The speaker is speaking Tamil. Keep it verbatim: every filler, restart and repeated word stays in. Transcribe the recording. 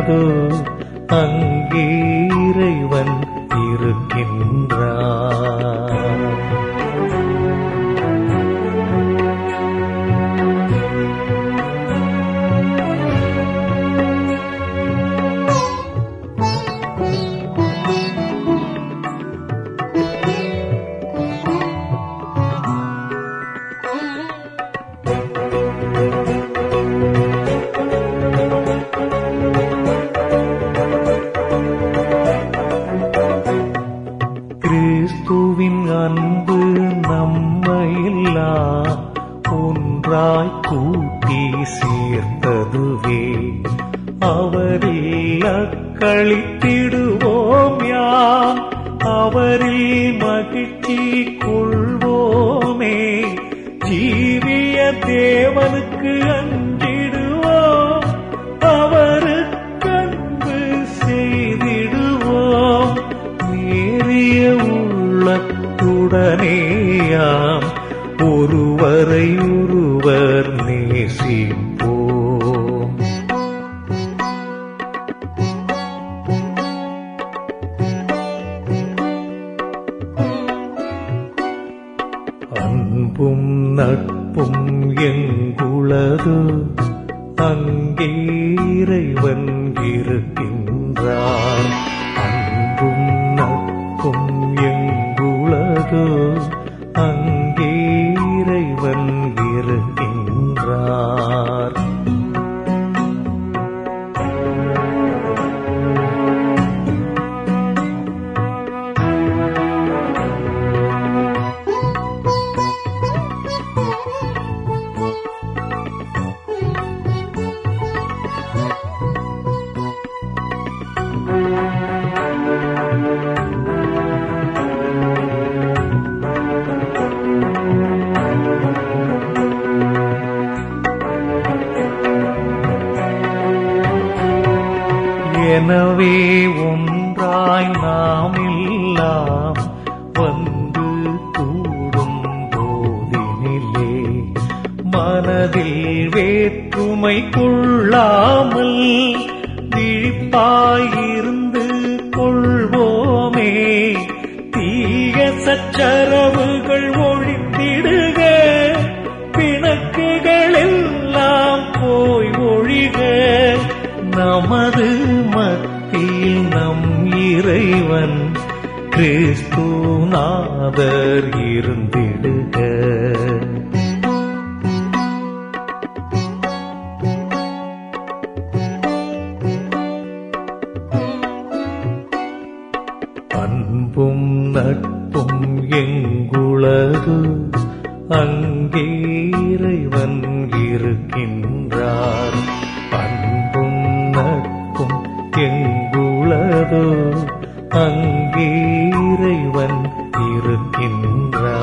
எங்குளதோ அங்கே இறைவன் இருக்கின்றார். கிறிஸ்துவின் அன்பு நம்மையெல்லாம் ஒன்றாய் கூட்டி சேர்த்ததுவே. அவரில் அக்களித்திடுவோம் யாம், அவரில் மகிழ்ச்சி கொள்வோமே. ஜீவிய தேவனுக்கு அஞ்சிடுவோம், அவருக்கு அன்பு செய்திடுவோம். நேரிய உள்ளத்துடனேயாம் ஒருவரை ஒருவர் நேசிப்போம். அன்பும் நட்பும் எங்குளது அங்கே இறைவன் இருக்கின்றார். அன்பும் நட்பும் எங்குளது அங்கே இறைவன் இருக்கின்றார். எனவே ஒன்றாய் நாம் எல்லாம் வந்து கூடும் போதினிலே மனதில் வேற்றுமை கொள்ளாமல் விழிப்பாயிருந்து கொள்வோமே. தீய சச்சரவுகள் ஒழித்திடுக, பிணக்குகள் எல்லாம் போய் ஒழிக. நமது மத்தியில் நம் இறைவன் கிறிஸ்துநாதர் இருந்திடுக. அன்பும் நட்பும் எங்குளது அங்கே இறைவன் இருக்கின்றார். அன்பும் நட்பும் எங்குளதோ அங்கே இறைவன் இருக்கின்றார்.